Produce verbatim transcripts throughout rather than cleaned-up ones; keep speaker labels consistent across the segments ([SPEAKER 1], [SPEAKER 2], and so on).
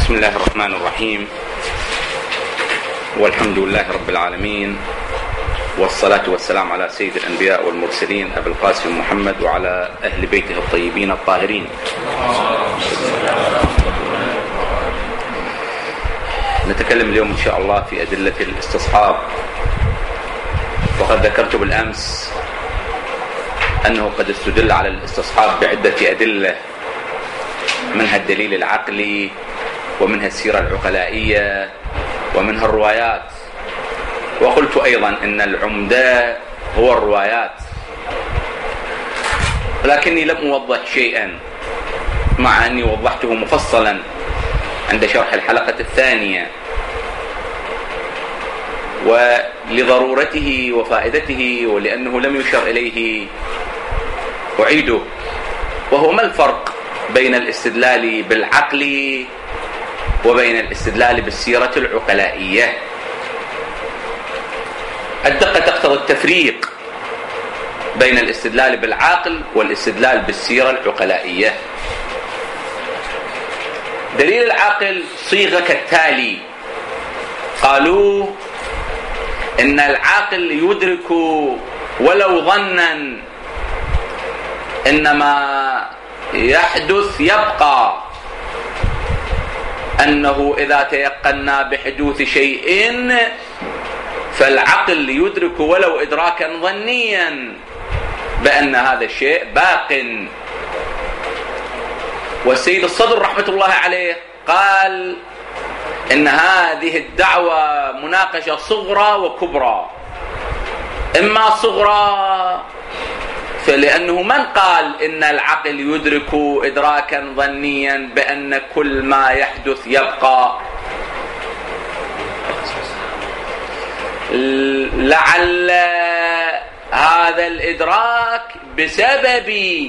[SPEAKER 1] بسم الله الرحمن الرحيم، والحمد لله رب العالمين، والصلاة والسلام على سيد الأنبياء والمرسلين أبي القاسم محمد وعلى أهل بيته الطيبين الطاهرين. نتكلم اليوم إن شاء الله في أدلة الاستصحاب. وقد ذكرت بالأمس أنه قد استدل على الاستصحاب بعدة أدلة، منها الدليل العقلي، ومنها السيرة العقلائية، ومنها الروايات. وقلت أيضا أن العمدة هو الروايات، لكني لم أوضح شيئا مع أني وضحته مفصلا عند شرح الحلقة الثانية، ولضرورته وفائدته ولأنه لم يشر إليه أعيده، وهو ما الفرق بين الاستدلال بالعقل وبين الاستدلال بالسيرة العقلائية. الدقة تقتضي التفريق بين الاستدلال بالعقل والاستدلال بالسيرة العقلائية. دليل العقل صيغة كالتالي: قالوا إن العاقل يدرك ولو ظنا إنما يحدث يبقى، أنه إذا تيقنا بحدوث شيء فالعقل يدرك ولو إدراكا ظنيا بأن هذا الشيء باق. والسيد الصدر رحمة الله عليه قال إن هذه الدعوة مناقشة صغرى وكبرى. إما صغرى فلأنه من قال إن العقل يدرك إدراكا ظنيا بأن كل ما يحدث يبقى، لعل هذا الإدراك بسبب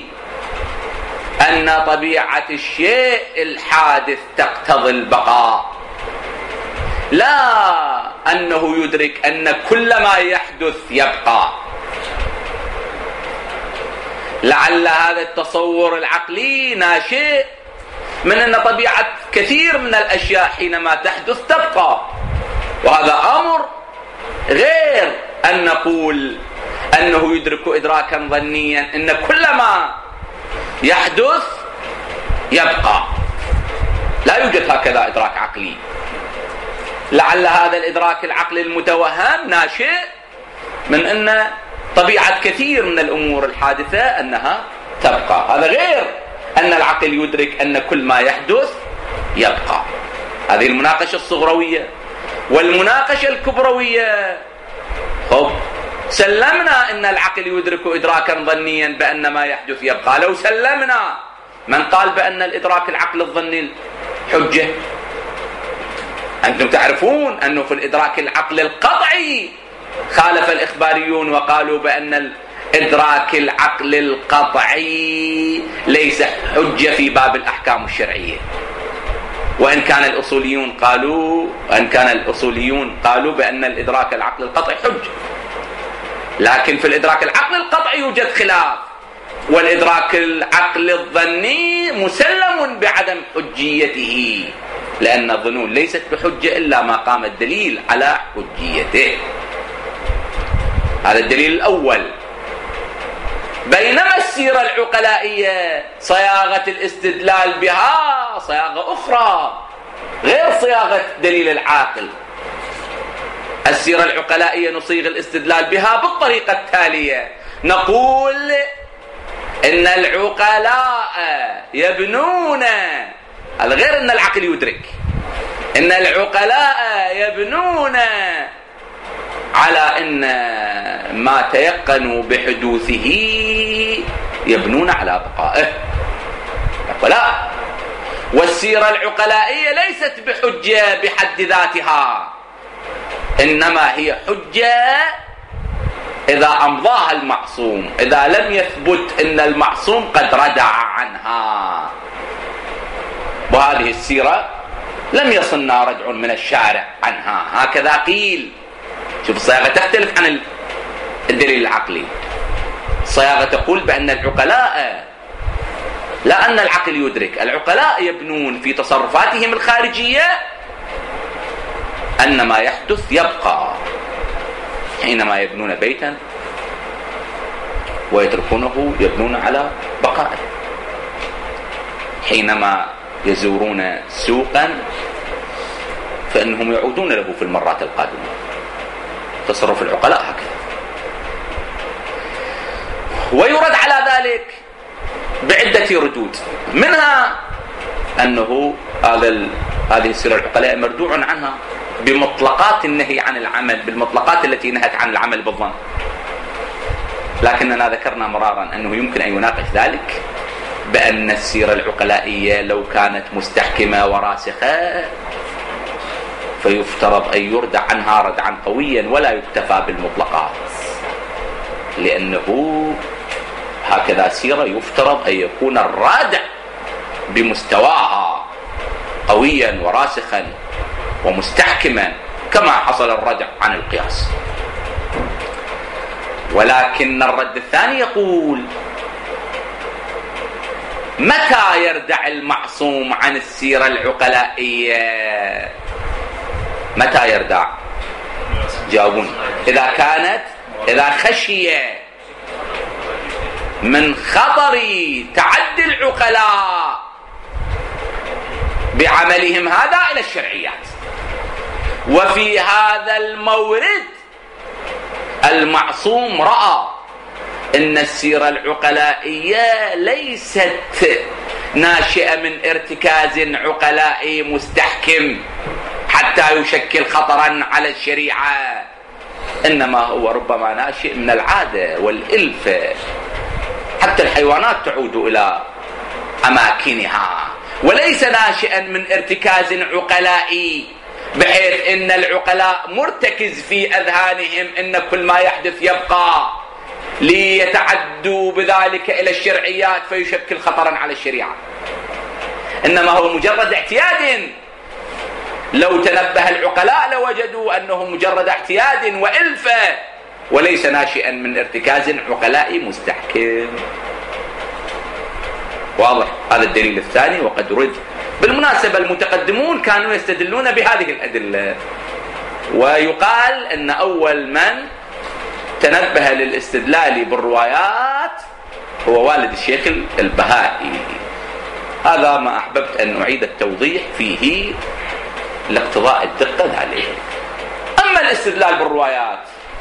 [SPEAKER 1] أن طبيعة الشيء الحادث تقتضي البقاء، لا أنه يدرك أن كل ما يحدث يبقى. لعل هذا التصور العقلي ناشئ من أن طبيعة كثير من الأشياء حينما تحدث تبقى، وهذا أمر غير أن نقول أنه يدرك إدراكا ظنيا أن كل ما يحدث يبقى. لا يوجد هكذا إدراك عقلي. لعل هذا الإدراك العقلي المتوهم ناشئ من أن طبيعة كثير من الأمور الحادثة أنها تبقى، هذا غير أن العقل يدرك أن كل ما يحدث يبقى. هذه المناقشة الصغروية. والمناقشة الكبروية، خب سلمنا أن العقل يدرك إدراكا ظنيا بأن ما يحدث يبقى. لو سلمنا، من قال بأن الإدراك العقل الظني حجة؟ أنتم تعرفون أنه في الإدراك العقل القطعي خالف الإخباريون وقالوا بأن الإدراك العقل القطعي ليس حجة في باب الأحكام الشرعية، وإن كان الأصوليون قالوا وإن كان الأصوليون قالوا بأن الإدراك العقل القطعي حجة. لكن في الإدراك العقل القطعي يوجد خلاف، والإدراك العقل الظني مسلم بعدم حجيته، لأن الظنون ليست بحجة إلا ما قام الدليل على حجيته. هذا الدليل الأول. بينما السيرة العقلائية صياغة الاستدلال بها صياغة أخرى غير صياغة دليل العاقل. السيرة العقلائية نصيغ الاستدلال بها بالطريقة التالية: نقول إن العقلاء يبنون، هذا غير أن العقل يدرك، إن العقلاء يبنون على أن ما تيقنوا بحدوثه يبنون على بقائه. ولا والسيرة العقلائية ليست بحجة بحد ذاتها، إنما هي حجة إذا أمضاها المعصوم، إذا لم يثبت أن المعصوم قد ردع عنها. وهذه السيرة لم يصلنا رجع من الشارع عنها، هكذا قيل. شوف الصياغة تختلف عن الدليل العقلي. الصياغة تقول بأن العقلاء لا أن العقل يدرك. العقلاء يبنون في تصرفاتهم الخارجية أن ما يحدث يبقى. حينما يبنون بيتا ويتركونه يبنون على بقائه، حينما يزورون سوقا فإنهم يعودون له في المرات القادمة. تصرف العقلاء هكذا. ويرد على ذلك بعدة ردود، منها أنه هذا هذه السيرة العقلاء مردوع عنها بمطلقات النهي عن العمل، بالمطلقات التي نهت عن العمل بالظن. لكننا ذكرنا مرارا أنه يمكن أن يناقش ذلك بأن السيرة العقلائية لو كانت مستحكمة وراسخة فيفترض أن يردع عنها ردعا قويا ولا يكتفى بالمطلقات، لأنه هكذا سيرة يفترض أن يكون الرادع بمستواها قويا وراسخا ومستحكما كما حصل الردع عن القياس. ولكن الرد الثاني يقول: متى يردع المعصوم عن السيرة العقلائية؟ متى يردع؟ جاوبوني. إذا كانت إذا خشي من خطر تعدي العقلاء بعملهم هذا إلى الشرعيات. وفي هذا المورد المعصوم رأى أن السيرة العقلائية ليست ناشئة من ارتكاز عقلائي مستحكم حتى يشكل خطرا على الشريعة، إنما هو ربما ناشئ من العادة والإلفة. حتى الحيوانات تعود إلى أماكنها، وليس ناشئا من ارتكاز عقلائي بحيث إن العقلاء مرتكز في أذهانهم إن كل ما يحدث يبقى ليتعدوا بذلك إلى الشرعيات فيشكل خطرا على الشريعة. إنما هو مجرد اعتياد، لو تنبه العقلاء لوجدوا أنه مجرد اعتياد وإلفة وليس ناشئا من ارتكاز عقلائي مستحكم. واضح؟ هذا الدليل الثاني. وقد رد بالمناسبة المتقدمون كانوا يستدلون بهذه الأدلة، ويقال أن أول من تنبه للاستدلال بالروايات هو والد الشيخ البهائي. هذا ما أحببت أن أعيد التوضيح فيه لاقتضاء الدقة ذلك. أما الاستدلال بالروايات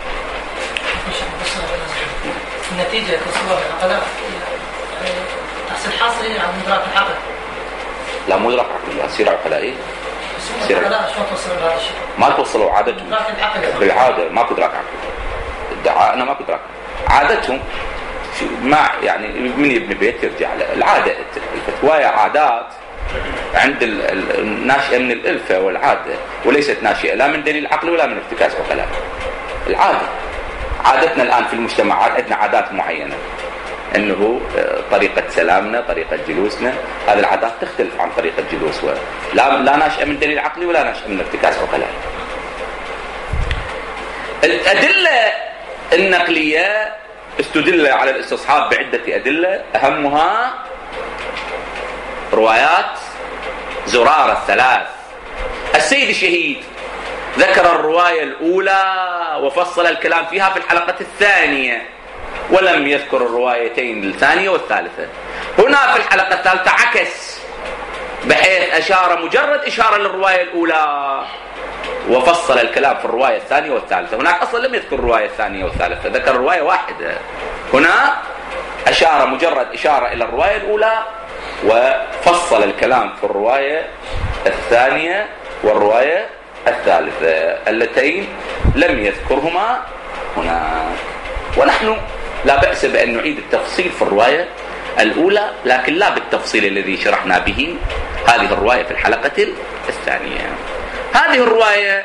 [SPEAKER 2] النتيجة تصور العقلاء تحصل حاصل عن مدرك العقل.
[SPEAKER 1] لا مو مدرك عقلي، سيرة عقلائية.
[SPEAKER 2] سيرة عقلاء شلون توصلوا لهذا الشيء؟
[SPEAKER 1] ما توصلوا عادتهم.
[SPEAKER 2] مدرك العقل.
[SPEAKER 1] بالعادة ما كدرك عقلي. ادعاءنا ما كدرك. عادتهم ما يعني من يبني بيت يرجع له. العادة الفتوى عادات عند الناشئة من الإلفة والعادة، وليست ناشئة لا من دليل عقلي ولا من ارتكاز عقلاء. العادة عادتنا الآن في المجتمعات عندنا عادات معينة، أنه طريقة سلامنا، طريقة جلوسنا، هذه العادات تختلف عن طريقة جلوس لا لا ناشئة من دليل عقلي ولا ناشئة من ارتكاز عقلاء. الأدلة النقلية استدل على الاستصحاب بعدة أدلة، أهمها روايات زرارة الثلاث. السيد الشهيد ذكر الرواية الأولى وفصل الكلام فيها في الحلقة الثانية، ولم يذكر الروايتين الثانية والثالثة. هنا في الحلقة الثالثة عكس، بحيث أشار مجرد إشارة للرواية الأولى وفصل الكلام في الرواية الثانية والثالثة. هناك أصلا لم يذكر الرواية الثانية والثالثة، ذكر رواية واحدة. هنا أشار مجرد إشارة إلى الرواية الأولى وفصل الكلام في الرواية الثانية والرواية الثالثة اللتين لم يذكرهما هنا. ونحن لا بأس بأن نعيد التفصيل في الرواية الأولى، لكن لا بالتفصيل الذي شرحنا به هذه الرواية في الحلقة الثانية. هذه الرواية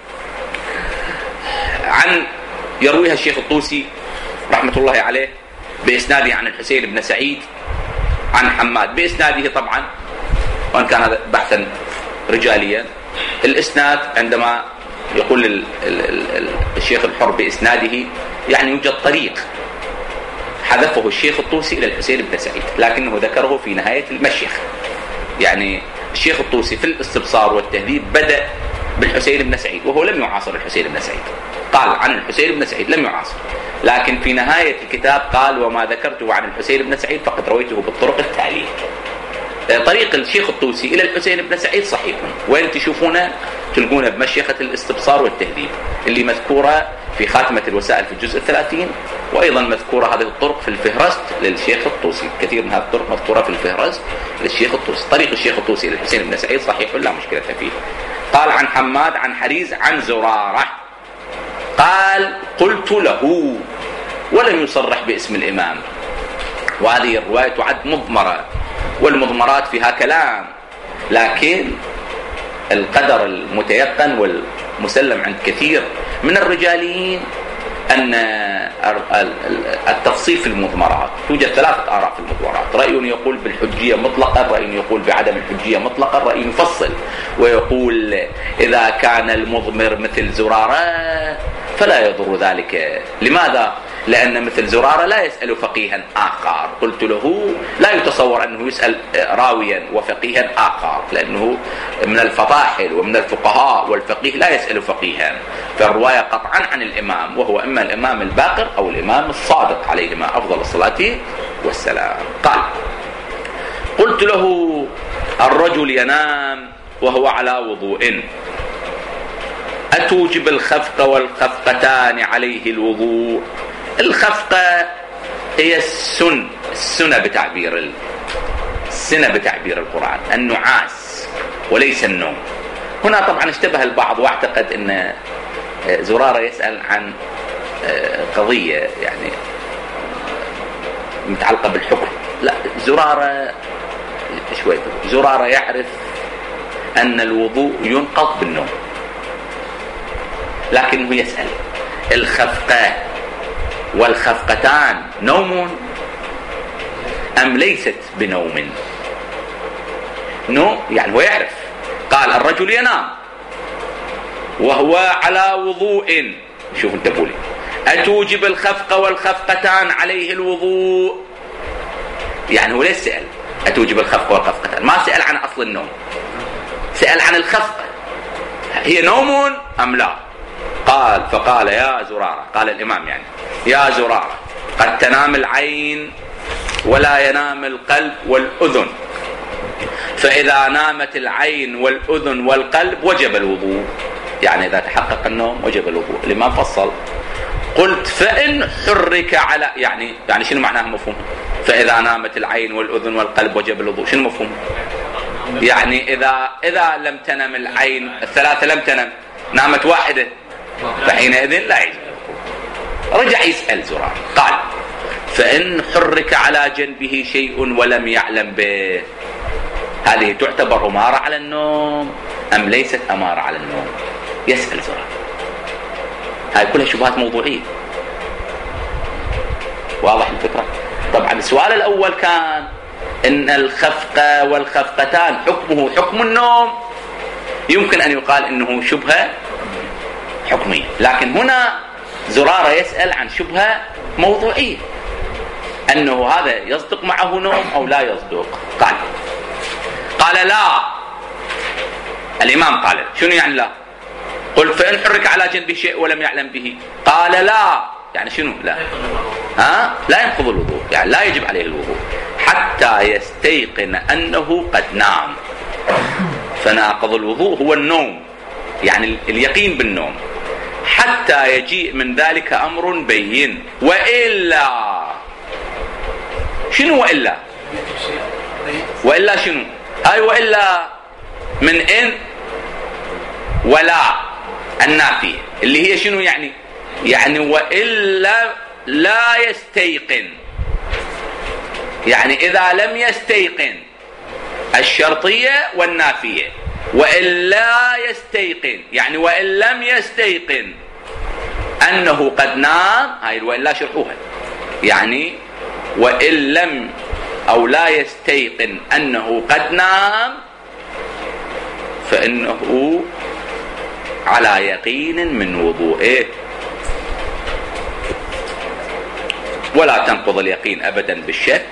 [SPEAKER 1] عن يرويها الشيخ الطوسي رحمة الله عليه بإسناده عن الحسين بن سعيد عن حماد بإسناده طبعا، وأن كان هذا بحثا رجاليا. الإسناد عندما يقول ال ال ال الشيخ الحر بإسناده يعني يوجد طريق حذفه الشيخ الطوسي إلى الحسين بن سعيد، لكنه ذكره في نهاية المشيخ. يعني الشيخ الطوسي في الاستبصار والتهذيب بدأ بالحسين بن سعيد، وهو لم يعاصر الحسين بن سعيد، قال عن الحسين بن سعيد لم يعاصر، لكن في نهاية الكتاب قال وما ذكرته عن الحسين بن سعيد فقد رويته بالطرق التالية. طريق الشيخ الطوسي إلى الحسين بن سعيد صحيح، وين تشوفونه تلقونه بمشيخة الاستبصار والتهذيب اللي مذكورة في خاتمة الوسائل في الجزء الثلاثين، وأيضا مذكورة هذه الطرق في الفهرست للشيخ الطوسي، كثير من هذه الطرق مذكورة في الفهرست للشيخ الطوسي. طريق الشيخ الطوسي إلى الحسين بن سعيد صحيح لا مشكلة فيه. قال عن حماد عن حريز عن زرارة قال قلت له، ولم يصرح باسم الإمام، وهذه الرواية تعد مضمرة، والمضمرات فيها كلام، لكن القدر المتيقن والمسلم عند كثير من الرجاليين أن التفصيل في المضمرات توجد ثلاثة آراء في المضمرات، رأي يقول بالحجية مطلقا، رأي يقول بعدم الحجية مطلقا، رأي يفصل ويقول إذا كان المضمر مثل زرارة فلا يضر ذلك. لماذا؟ لأن مثل زرارة لا يسأل فقيها آخر. قلت له لا يتصور أنه يسأل راويا وفقيها آخر، لأنه من الفطاحل ومن الفقهاء، والفقيه لا يسأل فقيها، فالرواية قطعا عن الإمام، وهو إما الإمام الباقر أو الإمام الصادق عليهما أفضل الصلاة والسلام. قال قلت له الرجل ينام وهو على وضوء أتوجب الخفق والخفقتان عليه الوضوء؟ الخفقة هي السن السنة بتعبير السنة بتعبير القرآن، النعاس وليس النوم. هنا طبعا اشتبه البعض واعتقد أن زرارة يسأل عن قضية يعني متعلقة بالحكم. لا، زرارة شوي زرارة يعرف أن الوضوء ينقض بالنوم، لكنه يسأل الخفقة والخفقتان نوم أم ليست بنوم؟ نوم يعني هو يعرف. قال الرجل ينام وهو على وضوء، شوف انت بولي أتوجب الخفق والخفقتان عليه الوضوء؟ يعني هو ليش سأل أتوجب الخفق والخفقتان؟ ما سأل عن أصل النوم، سأل عن الخفقة، هي نوم أم لا؟ قال فقال يا زرارة، قال الإمام يعني يا زرارة قد تنام العين ولا ينام القلب والأذن، فإذا نامت العين والأذن والقلب وجب الوضوء، يعني إذا تحقق النوم وجب الوضوء. الإمام فصل. قلت فإن حرك على يعني يعني شنو معناها مفهوم؟ فإذا نامت العين والأذن والقلب وجب الوضوء، شنو مفهوم؟ يعني إذا إذا لم تنم العين الثلاثة لم تنم، نامت واحدة، فحينئذ لا يجب. رجع يسأل زرار قال فإن حرك على جنبه شيء ولم يعلم به، هذه تعتبر أمارة على النوم أم ليست أمارة على النوم؟ يسأل زرار. هاي كلها شبهات موضوعية، واضح الفكرة؟ طبعا السؤال الأول كان إن الخفقة والخفقتان حكمه حكم النوم، يمكن أن يقال إنه شبهة حكمية، لكن هنا زرارة يسأل عن شبهة موضوعية، أنه هذا يصدق معه نوم أو لا يصدق. قال قال لا. الإمام قال شنو يعني لا؟ قلت فإن حرك على جنبه شيء ولم يعلم به. قال لا، يعني شنو لا؟ ها؟ لا ينقض الوضوء، يعني لا يجب عليه الوضوء حتى يستيقن أنه قد نام. فناقض الوضوء هو النوم، يعني اليقين بالنوم، حتى يجيء من ذلك أمر بين. وإلا شنو وإلا؟ وإلا شنو؟ هاي وإلا من إن ولا النافية اللي هي شنو يعني؟ يعني وإلا لا يستيقن، يعني إذا لم يستيقن الشرطية والنافية، وإلا يستيقن يعني وإن لم يستيقن أنه قد نام، هاي وإلا شرحوها، يعني وإن لم أو لا يستيقن أنه قد نام فإنه على يقين من وضوئه. ولا تنقض اليقين أبدا بالشك،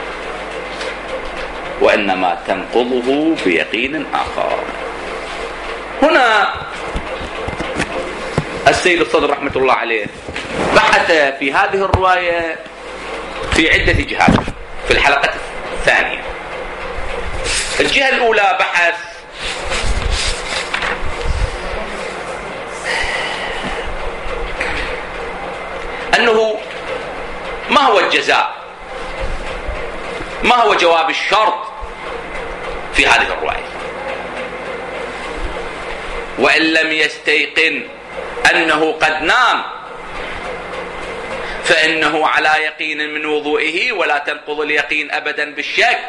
[SPEAKER 1] وإنما تنقضه بيقين آخر. هنا السيد الصدر رحمة الله عليه بحث في هذه الرواية في عدة جهات في الحلقة الثانية. الجهة الأولى بحث أنه ما هو الجزاء، ما هو جواب الشرط في هذه الرواية. وإن لم يستيقن أنه قد نام فإنه على يقين من وضوئه ولا تنقض اليقين أبدا بالشك.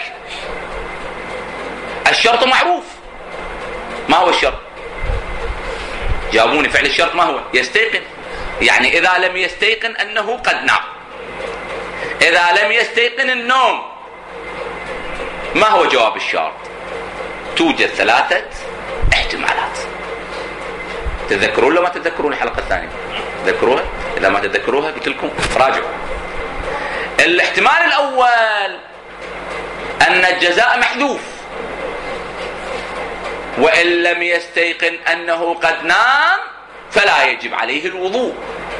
[SPEAKER 1] الشرط معروف. ما هو الشرط؟ جاوبوني. فعل الشرط ما هو؟ يستيقن. يعني إذا لم يستيقن أنه قد نام، إذا لم يستيقن النوم، ما هو جواب الشرط؟ توجد ثلاثة احتمالات. تذكرون لما تذكرون الحلقة الثانية؟ تذكروها؟ إذا ما تذكروها قلت لكم راجعوا. الاحتمال الأول أن الجزاء محذوف، وإن لم يستيقن أنه قد نام فلا يجب عليه الوضوء.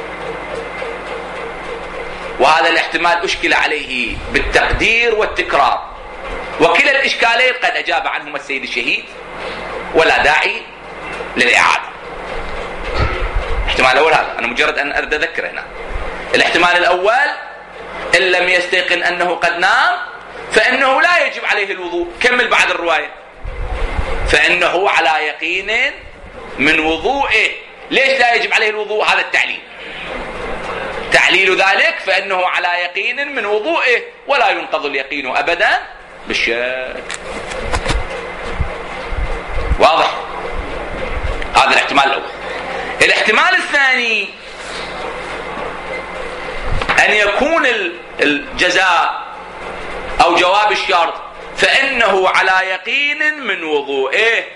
[SPEAKER 1] وهذا الاحتمال أشكل عليه بالتقدير والتكرار، وكلا الإشكالين قد أجاب عنهما السيد الشهيد ولا داعي للإعادة. الاحتمال الأول هذا، أنا مجرد أن أرد أذكر هنا. الاحتمال الأول إن لم يستيقن أنه قد نام فإنه لا يجب عليه الوضوء. كمل بعد الرواية، فإنه على يقين من وضوئه. ليش لا يجب عليه الوضوء؟ هذا التعليل. تعليل ذلك فإنه على يقين من وضوئه ولا ينقض اليقين أبدا بالشك. واضح؟ هذا الاحتمال الأول. الاحتمال الثاني أن يكون الجزاء أو جواب الشرط فإنه على يقين من وضوئه،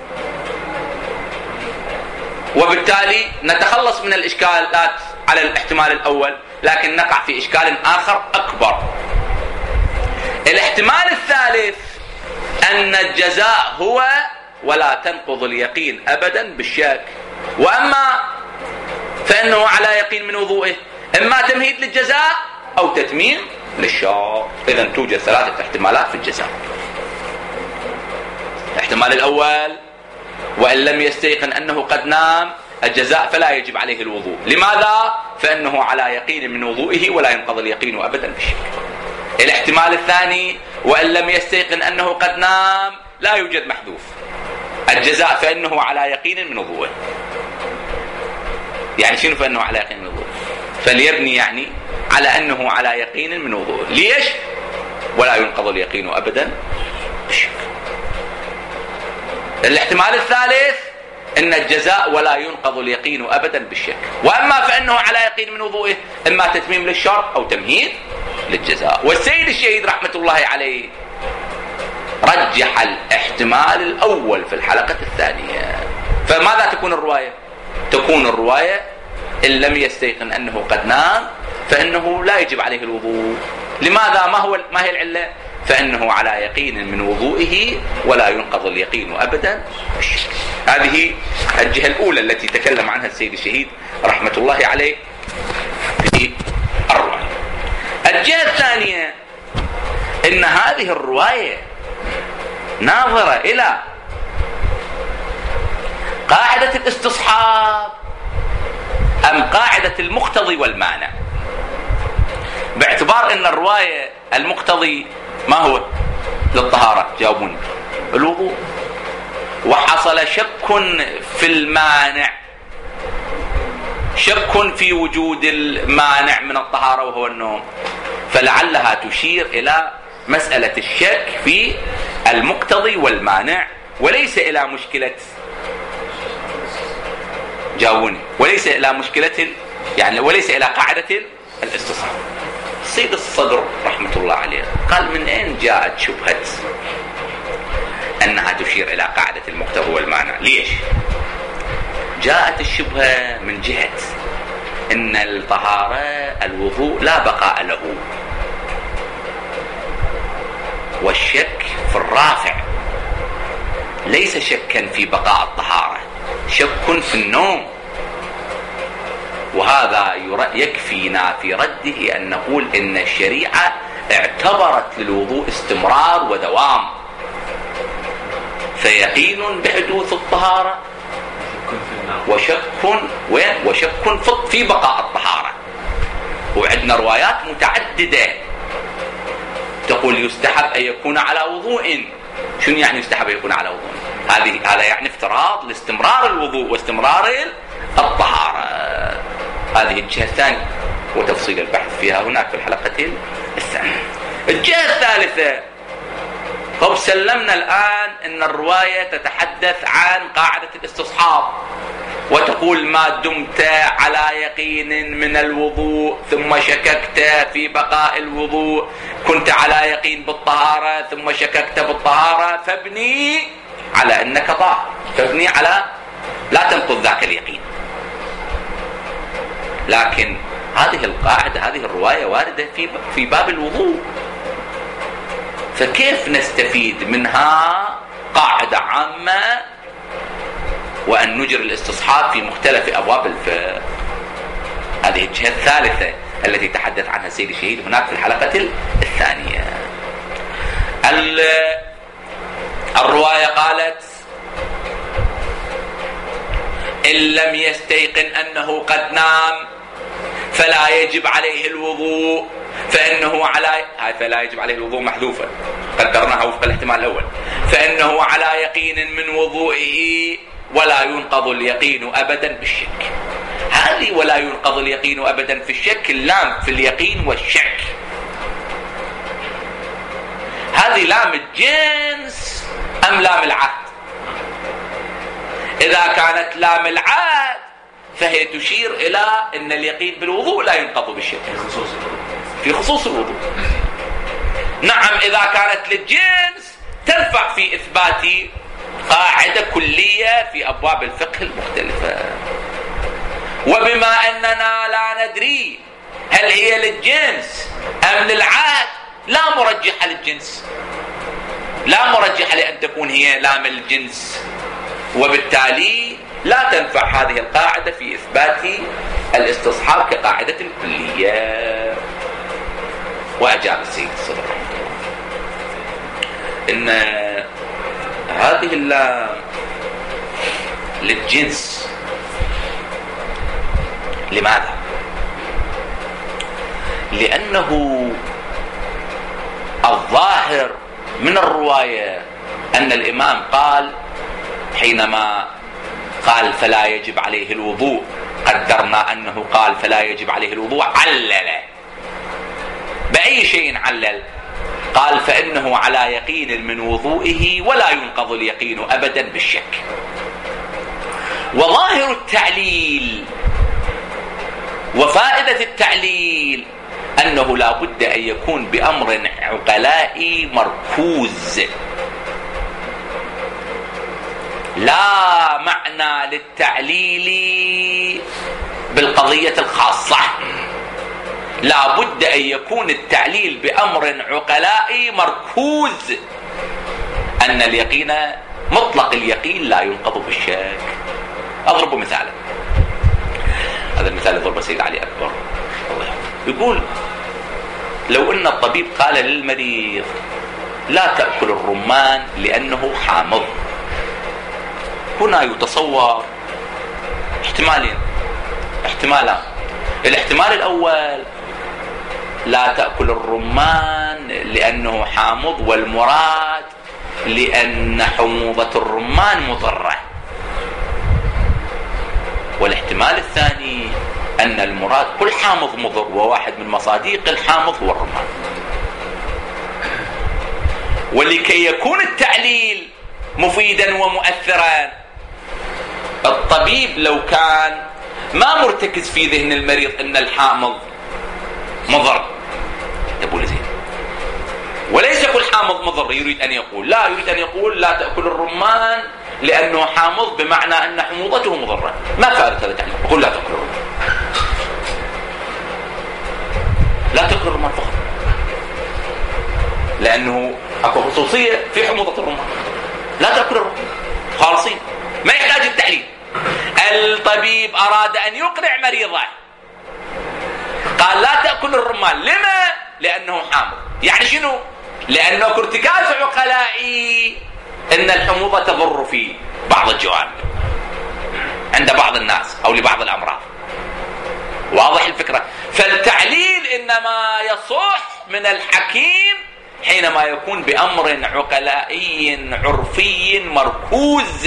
[SPEAKER 1] وبالتالي نتخلص من الإشكالات على الاحتمال الأول، لكن نقع في إشكال آخر أكبر. الاحتمال الثالث أن الجزاء هو ولا تنقض اليقين أبدا بالشك، وأما فإنه على يقين من وضوئه، إما تمهيد للجزاء أو تتميم للشرط. إذن توجد ثلاثة احتمالات في الجزاء. الاحتمال الأول وإن لم يستيقن أنه قد نام الجزاء فلا يجب عليه الوضوء. لماذا؟ فإنه على يقين من وضوئه ولا ينقض اليقين أبدا بالشك. الاحتمال الثاني وإن لم يستيقن أنه قد نام لا يوجد محذوف. الجزاء فإنه على يقين من وضوئه. يعني شنو فإنه على يقين من وضوئه؟ فليبني يعني على أنه على يقين من وضوئه. ليش؟ ولا ينقض اليقين أبدا بالشك. الاحتمال الثالث إن الجزاء ولا ينقض اليقين أبدا بالشك، وأما فإنه على يقين من وضوئه، إما تتميم للشرط أو تمهيد للجزاء. والسيد الشهيد رحمة الله عليه رجح الاحتمال الأول في الحلقة الثانية. فماذا تكون الرواية؟ تكون الرواية إن لم يستيقن أنه قد نام فإنه لا يجب عليه الوضوء. لماذا؟ ما هو ما هي العلة؟ فإنه على يقين من وضوئه ولا ينقض اليقين أبدا بالشك. هذه الجهة الأولى التي تكلم عنها السيد الشهيد رحمة الله عليه في الرواية. الجهة الثانية إن هذه الرواية ناظرة إلى قاعدة الاستصحاب أم قاعدة المقتضي والمانع، باعتبار أن الرواية المقتضي ما هو للطهارة؟ جاوبوني. الوضوء. وحصل شك في المانع، شك في وجود المانع من الطهارة وهو النوم، فلعلها تشير إلى مسألة الشك في المقتضي والمانع وليس إلى مشكلة، جاوبوني، وليس إلى مشكلة يعني وليس إلى قاعدة الاستصحاب. السيد الصدر رحمة الله عليه قال من أين جاءت شبهة أنها تشير إلى قاعدة المقتضى والمانع؟ ليش؟ جاءت الشبهة من جهة إن الطهارة الوضوء لا بقاء له، والشك في الرافع ليس شكا في بقاء الطهارة، شك في النوم. وهذا يكفينا في رده أن نقول إن الشريعة اعتبرت للوضوء استمرار ودوام، فيقين بحدوث الطهارة وشك وين وشك في بقاء الطهارة. وعندنا روايات متعددة تقول يستحب أن يكون على وضوء. شنو يعني يستحب أن يكون على وضوء؟ هذه هذا يعني افتراض لاستمرار الوضوء واستمرار الطهارة. هذه الجهة الثانية وتفصيل البحث فيها هناك في الحلقة الثانية. الجهة الثالثة، طب سلمنا الآن أن الرواية تتحدث عن قاعدة الاستصحاب وتقول ما دمت على يقين من الوضوء ثم شككت في بقاء الوضوء، كنت على يقين بالطهارة ثم شككت بالطهارة، فابني على أنك طاهر، فابني على لا تنقض ذاك اليقين. لكن هذه القاعدة هذه الرواية واردة في في باب الوضوء، فكيف نستفيد منها قاعدة عامة وأن نجري الاستصحاب في مختلف أبواب الفقه؟ هذه الجهة الثالثة التي تحدث عنها السيد الشهيد هناك في الحلقة الثانية. الرواية قالت إن لم يستيقن أنه قد نام فلا يجب عليه الوضوء، فإنه على هاي فلا يجب عليه الوضوء محذوفة قدرناها وفق الاحتمال الأول، فإنه على يقين من وضوئه ولا ينقض اليقين أبدا بالشك. هذه ولا ينقض اليقين أبدا في الشك، اللام في اليقين والشك، هذه لام الجنس أم لام العهد؟ إذا كانت لام العهد فهي تشير إلى أن اليقين بالوضوء لا ينقض بالشك في خصوص الوضوء. نعم إذا كانت للجنس تنفع في إثبات قاعدة كلية في أبواب الفقه المختلفة. وبما أننا لا ندري هل هي للجنس أم للعهد، لا مرجح للجنس، لا مرجح لأن تكون هي لام الجنس، وبالتالي لا تنفع هذه القاعدة في إثبات الاستصحاب كقاعدة كلية. وأجاب السيد الصدر إن هذه اللام للجنس. لماذا؟ لأنه الظاهر من الرواية أن الإمام قال حينما قال فلا يجب عليه الوضوء، قدرنا أنه قال فلا يجب عليه الوضوء، علل بأي شيء علل؟ قال فإنه على يقين من وضوئه ولا ينقض اليقين أبدا بالشك. وظاهر التعليل وفائدة التعليل أنه لا بد أن يكون بأمر عقلائي مركوز، لا معنى للتعليل بالقضية الخاصة، لا بد أن يكون التعليل بأمر عقلائي مركوز، أن اليقين مطلق اليقين لا ينقض بالشك. أضرب مثالا، هذا المثال يضرب سيد علي أكبر، يقول لو أن الطبيب قال للمريض لا تأكل الرمان لأنه حامض، هنا يتصور احتمالين احتمالان. الاحتمال الأول لا تأكل الرمان لأنه حامض، والمراد لأن حموضة الرمان مضرة. والاحتمال الثاني أن المراد كل حامض مضر، وواحد من مصادق الحامض هو الرمان. ولكي يكون التعليل مفيدا ومؤثرا، الطبيب لو كان ما مرتكز في ذهن المريض أن الحامض مضر يقول زين، وليس كل حامض مضر يريد أن يقول، لا يريد أن يقول لا تأكل الرمان لأنه حامض بمعنى أن حموضته مضرة، ما فائدة هذا التعليل؟ يقول لا تأكل الرمان. تأكل الرمان فقط، لأنه أكو خصوصية في حموضة الرمان، لا تأكل الرمان خالصين، ما يحتاج التعليل. الطبيب أراد أن يقنع مريضه قال لا تأكل الرمان. لما؟ لأنه حامض. يعني شنو؟ لأنه ارتكاز عقلائي أن الحموضة تضر في بعض الجوانب عند بعض الناس أو لبعض الأمراض. واضح الفكرة؟ فالتعليل إنما يصح من الحكيم حينما يكون بأمر عقلائي عرفي مركوز.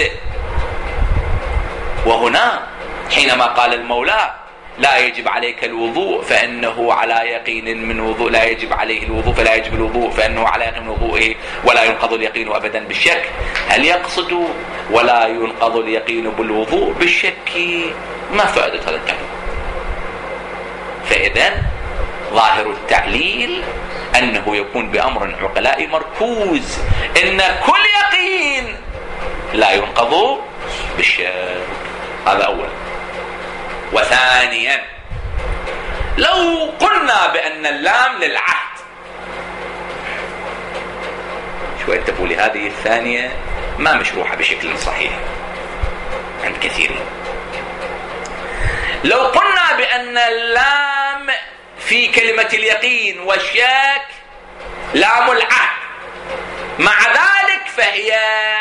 [SPEAKER 1] وهنا حينما قال المولى لا يجب عليك الوضوء فإنه على يقين من وضوء، لا يجب عليه الوضوء فلا يجب الوضوء فإنه على يقين من وضوءه ولا ينقض اليقين أبدا بالشك. هل يقصد ولا ينقض اليقين بالوضوء بالشك؟ ما فائدة هذا التعليل؟ فإذن ظاهر التعليل أنه يكون بأمر عقلائي مركوز، إن كل يقين لا ينقض بالشك. هذا أولا. وثانيا لو قلنا بأن اللام للعهد، شو انتبهوا لي، هذه الثانية ما مشروحة بشكل صحيح عند كثيرين. لو قلنا بأن اللام في كلمة اليقين والشك لام العهد، مع ذلك فهي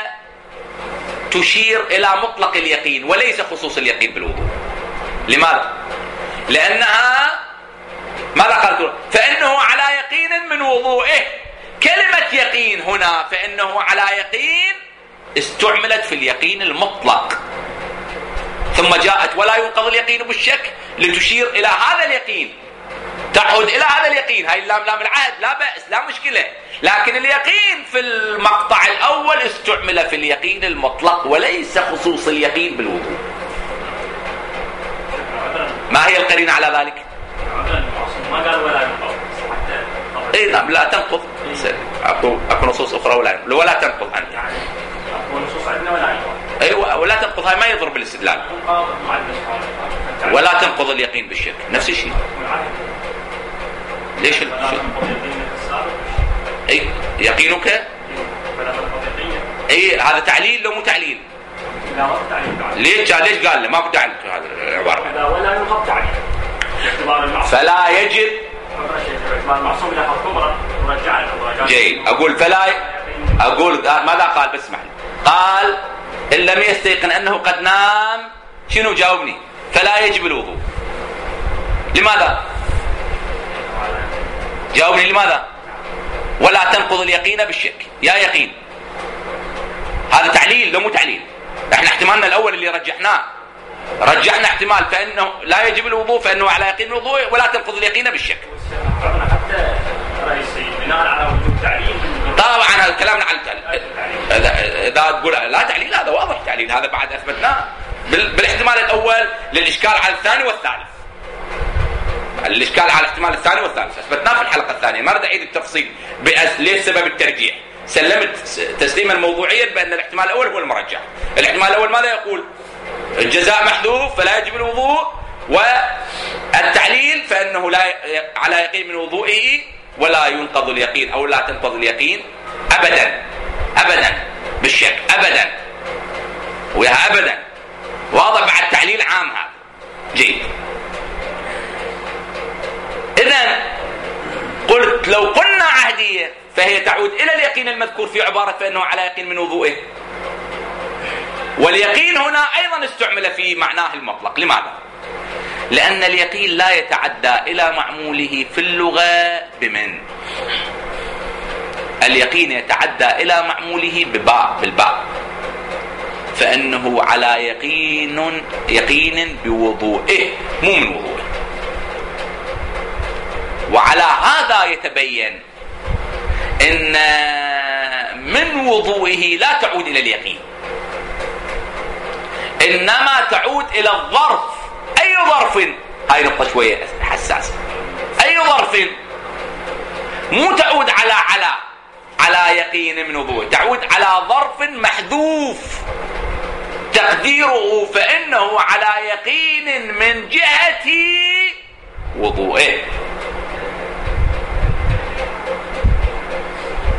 [SPEAKER 1] تشير إلى مطلق اليقين وليس خصوص اليقين بالوضوء. لماذا؟ لأنها ماذا قالت؟ فإنه على يقين من وضوئه. كلمة يقين هنا فإنه على يقين استعملت في اليقين المطلق، ثم جاءت ولا ينقض اليقين بالشك لتشير إلى هذا اليقين، تعود إلى هذا اليقين. هاي اللام لام العهد لا بأس، لا مشكلة. لكن اليقين في المقطع الأول استعمل في اليقين المطلق وليس خصوص اليقين بالوضوء. ما هي القرينة على ذلك؟
[SPEAKER 3] ما قال ولا ينقض.
[SPEAKER 1] اي نعم لا تنقض. اكو اكو نصوص اخرى ولا ولا تنقض انت.
[SPEAKER 3] يعني اكو نصوص عندنا ولا ينقض.
[SPEAKER 1] ايوه ولا تنقض، هاي ما يضر بالاستدلال. ولا تنقض اليقين بالشك نفس الشيء. ليش الشيء؟ اي يقينك اي هذا تعليل لو مو تعليل؟
[SPEAKER 3] لا ما تعليل.
[SPEAKER 1] ليش ليش قال له ما بدي اعلم هذا العباره؟
[SPEAKER 3] لا ولا ينقض تعليل.
[SPEAKER 1] فلا يجب جيد. اقول فلا اقول ماذا قال؟ بس اسمح لي. قال ان لم يستيقن انه قد نام شنو؟ جاوبني. فلا يجب الوضوء. لماذا؟ جاوبني لماذا؟ ولا تنقض اليقين بالشك. يا يقين هذا تعليل لو مو تعليل؟ احنا احتمالنا الاول اللي رجحناه، رجحنا احتمال فانه لا يجب الوضوء فانه على يقين الوضوء ولا تنقض اليقين بالشك.
[SPEAKER 3] حتى رئيسي بناء على وجود تعليل.
[SPEAKER 1] طبعا كلامنا على التعليل. اذا تقول لا تعليل هذا واضح تعليل، هذا بعد اثبتناه بالاحتمال الاول للاشكال على الثاني والثالث. الاشكال على الاحتمال الثاني والثالث اثبتناه في الحلقه الثانيه، ما اريد اعيد التفصيل ليش سبب الترجيح. سلمت تسليما موضوعيا بان الاحتمال الاول هو المرجح. الاحتمال الاول ماذا يقول؟ الجزاء محذوف فلا يجب الوضوء، والتعليل فانه لا على يقين من وضوئه ولا ينقض اليقين او لا تنقض اليقين ابدا ابدا بالشك ابدا ويا ابدا. واضح بعد تعليل عام هذا. جيد. اذن قلت لو قلنا عهديه فهي تعود الى اليقين المذكور في عباره فانه على يقين من وضوئه، واليقين هنا ايضا استعمل في معناه المطلق. لماذا؟ لان اليقين لا يتعدى الى معموله في اللغه بمن. اليقين يتعدى الى معموله بباء بالباء، فانه على يقين يقين بوضوئه مو من وضوئه. وعلى هذا يتبين ان من وضوئه لا تعود الى اليقين، انما تعود الى الظرف. اي ظرف؟ هاي نقطه شويه حساسه. اي ظرف؟ مو تعود على على على يقين من وضوء، تعود على ظرف محذوف تقديره فانه على يقين من جهه وضوئه.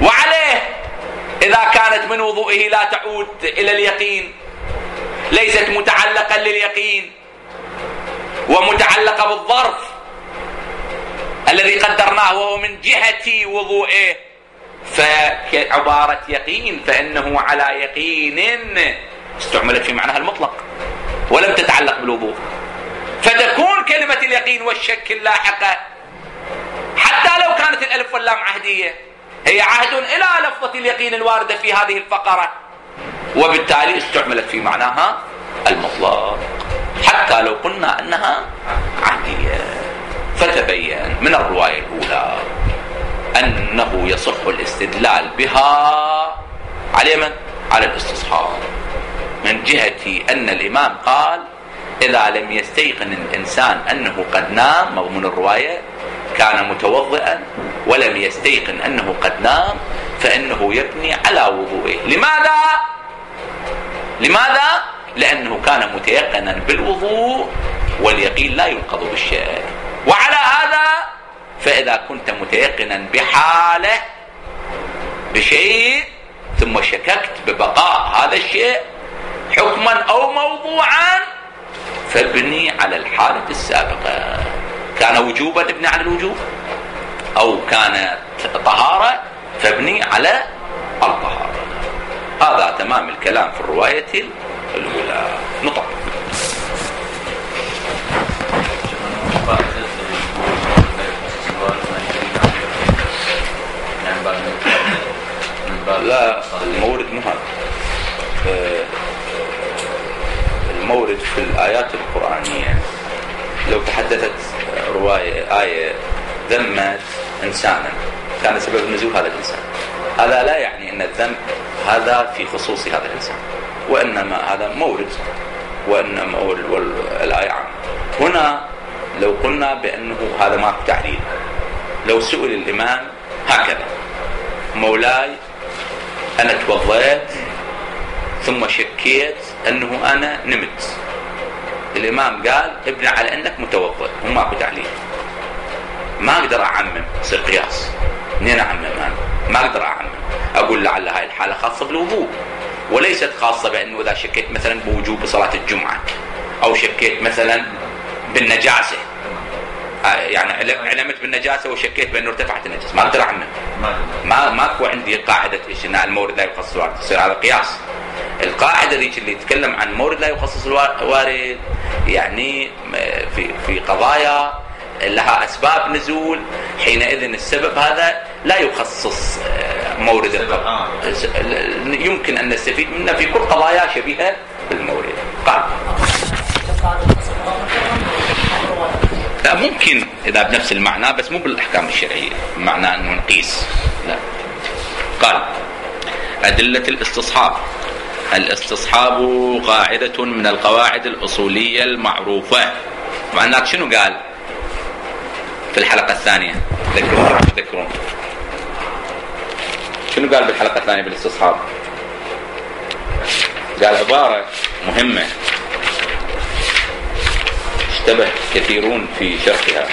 [SPEAKER 1] وعليه إذا كانت من وضوئه لا تعود إلى اليقين، ليست متعلقا لليقين ومتعلقة بالظرف الذي قدرناه وهو من جهة وضوئه، فكعبارة يقين فإنه على يقين استعملت في معناها المطلق ولم تتعلق بالوضوء، فتكون كلمة اليقين والشك اللاحقة حتى لو كانت الألف واللام عهدية هي عهد إلى لفظة اليقين الواردة في هذه الفقرة، وبالتالي استعملت في معناها المطلق حتى لو قلنا أنها عهدية. فتبين من الرواية الأولى أنه يصح الاستدلال بها على من؟ على الاستصحاب، من جهة أن الإمام قال إذا لم يستيقن الإنسان أنه قد نام، مضمون الرواية كان متوضئا ولم يستيقن أنه قد نام، فإنه يبني على وضوئه. لماذا؟ لماذا؟ لأنه كان متيقنا بالوضوء واليقين لا ينقض بالشك. وعلى هذا فإذا كنت متيقنا بحاله بشيء ثم شككت ببقاء هذا الشيء حكما أو موضوعا فابني على الحالة السابقة، كان وجوبا ابني على الوجوب، أو كانت طهارة فابني على الطهارة. هذا تمام الكلام في الرواية الأولى. نطق لا، المورد مو هذا. المورد في الآيات القرآنية لو تحدثت رواية آية ذمت إنسانا كان سبب نزول هذا الإنسان، هذا لا يعني أن الذنب هذا في خصوص هذا الإنسان، وإنما هذا مورد، وإنما الآية عامة. هنا لو قلنا بأنه هذا ما في تعليل، لو سئل الإمام هكذا: مولاي أنا توضيت ثم شكيت أنه أنا نمت، الإمام قال ابني على أنك متوضئ وماكو تعليل، ما أقدر أعمم، يصير قياس. منين أعمم أنا؟ ما أقدر أعمم، أقول لعل هاي الحالة خاصة بالوضوء وليست خاصة بأنه إذا شكيت مثلا بوجوب صلاة الجمعة أو شكيت مثلا بالنجاسة، يعني علمت بالنجاسة وشكيت بأنه ارتفعت النجاسة، ما أقدر أعمم، ما ماكو عندي قاعدة إيش إن المورد لا يخصص الوارد، تصير هذا قياس. القاعدة ذيك اللي يتكلم عن مورد لا يخصص الوارد يعني في في قضايا لها أسباب نزول، حينئذ السبب هذا لا يخصص مورد القبر، يمكن أن نستفيد منه في كل قضايا شبيهة بالمورد. قال لا، ممكن إذا بنفس المعنى بس مو بالأحكام الشرعية، معنى أنه نقيس لا. قال أدلة الاستصحاب. الاستصحاب قاعدة من القواعد الأصولية المعروفة. معناك شنو قال في الحلقة الثانية؟ ذكرون ذكرون شنو قال بالحلقة الثانية بالاستصحاب؟ قال عبارة مهمة اشتبه كثيرون في شرحها.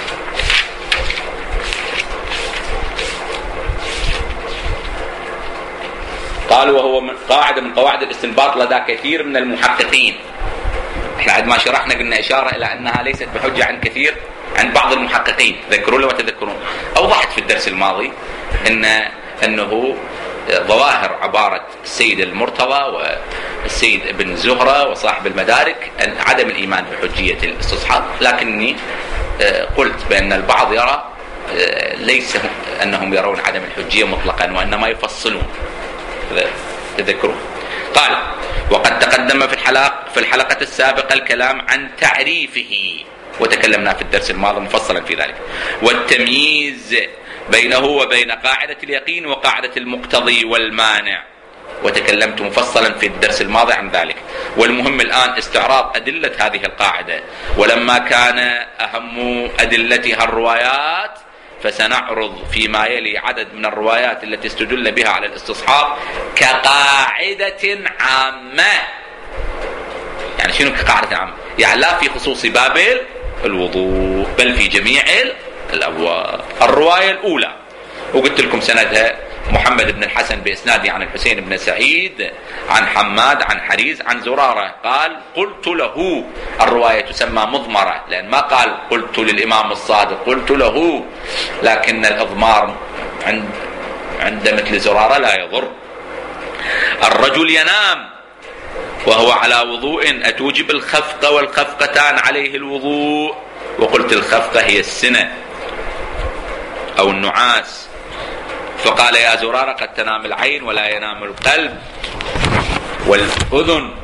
[SPEAKER 1] قال وهو من قاعدة من قواعد الاستنباط لدى كثير من المحققين. احنا بعد ما شرحنا قلنا إشارة إلى أنها ليست بحجة عن كثير عن بعض المحققين، تذكرون لما تذكرون. أوضحت في الدرس الماضي أن أنه ظواهر عبارة السيد المرتضى والسيد ابن زهرة وصاحب المدارك أن عدم الإيمان بحجية الاستصحاب، لكني قلت بأن البعض يرى ليس أنهم يرون عدم الحجية مطلقا وإنما يفصلون. تذكروا. قال وقد تقدم في الحلقة في الحلقة السابقة الكلام عن تعريفه، وتكلمنا في الدرس الماضي مفصلا في ذلك، والتمييز بينه وبين قاعدة اليقين وقاعدة المقتضي والمانع، وتكلمت مفصلا في الدرس الماضي عن ذلك. والمهم الآن استعراض أدلة هذه القاعدة، ولما كان أهم أدلتها الروايات فسنعرض فيما يلي عدد من الروايات التي استدل بها على الاستصحاب كقاعدة عامة. يعني شنو كقاعدة عامة؟ يعني لا في خصوص باب الوضوء بل في جميع الأبواب. الرواية الأولى وقلت لكم سندها محمد بن الحسن بإسناده عن الحسين بن سعيد عن حماد عن حريز عن زرارة قال قلت له. الرواية تسمى مضمرة لأن ما قال قلت للإمام الصادق، قلت له، لكن الإضمار عند عند مثل زرارة لا يضر. الرجل ينام وهو على وضوء أتوجب الخفقة والخفقتان عليه الوضوء. وقلت الخفقة هي السنة أو النعاس. فقال يا زرارة قد تنام العين ولا ينام القلب والأذن،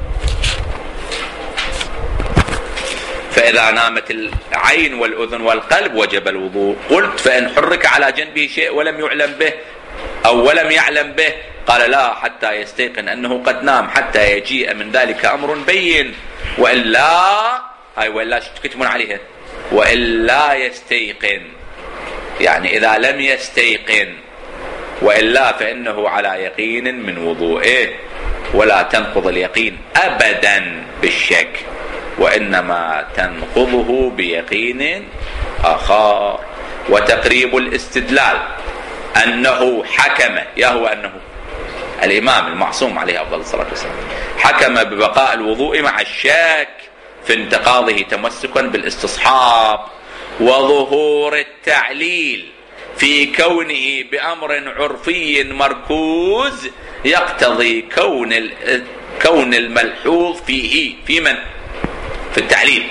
[SPEAKER 1] فإذا نامت العين والأذن والقلب وجب الوضوء. قلت فإن حرك على جنبه شيء ولم يعلم به أو ولم يعلم به قال لا حتى يستيقن أنه قد نام حتى يجيء من ذلك أمر بين، وإلا هاي وإلا تكتبون عليها وإلا يستيقن، يعني إذا لم يستيقن وإلا فإنه على يقين من وضوئه، ولا تنقض اليقين أبدا بالشك، وإنما تنقضه بيقين آخر. وتقريب الاستدلال أنه حكم، يهو أنه الإمام المعصوم عليه أفضل الصلاة والسلام حكم ببقاء الوضوء مع الشك في انتقاضه تمسكا بالاستصحاب، وظهور التعليل في كونه بأمر عرفي مركوز يقتضي كون كون الملحوظ فيه في من في التعليل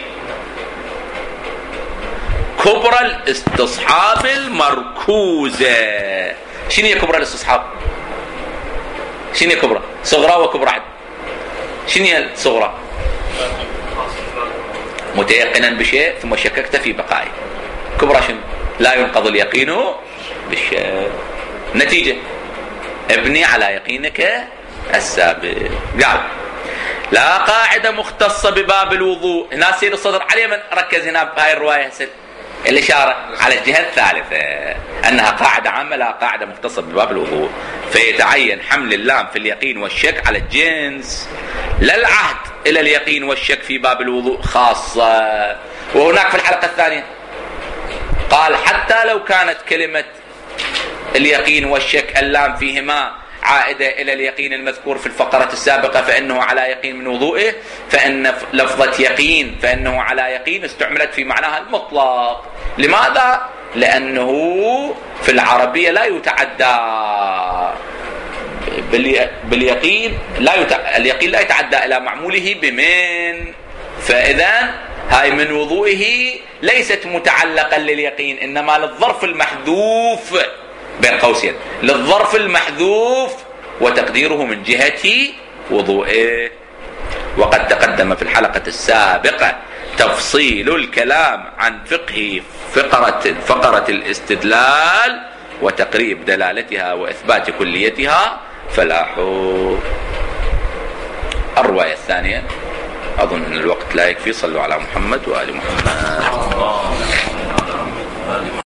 [SPEAKER 1] كبرى الاستصحاب المركوزة. شنو هي كبرى الاستصحاب؟ شنو هي كبرى؟ صغرى وكبرى عد. شنو هي الصغرى؟ متيقنا بشيء ثم شككت في بقائه. كبرى شنو؟ لا ينقض اليقين بالشك. نتيجة ابني على يقينك السابق. قال لا قاعدة مختصة بباب الوضوء. هنا سير الصدر عليه من ركز هنا بهاي الرواية سل. الإشارة على الجهة الثالثة أنها قاعدة عامة لا قاعدة مختصة بباب الوضوء، فيتعين حمل اللام في اليقين والشك على الجنس، لا العهد إلى اليقين والشك في باب الوضوء خاصة. وهناك في الحلقة الثانية قال حتى لو كانت كلمة اليقين والشك اللام فيهما عائدة إلى اليقين المذكور في الفقرة السابقة فإنه على يقين من وضوئه، فإن لفظة يقين فإنه على يقين استعملت في معناها المطلق. لماذا؟ لأنه في العربية لا يتعدى باليقين، لا يتع... اليقين لا يتعدى إلى معموله بمن، فإذا هاي من وضوئه ليست متعلقا لليقين، إنما للظرف المحذوف بين قوسين للظرف المحذوف وتقديره من جهة وضوئه. وقد تقدم في الحلقة السابقة تفصيل الكلام عن فقه فقرة, فقرة الاستدلال وتقريب دلالتها وإثبات كليتها، فلاحوا. الرواية الثانية أظن أن الوقت لا يكفي. صلوا على محمد وآل محمد.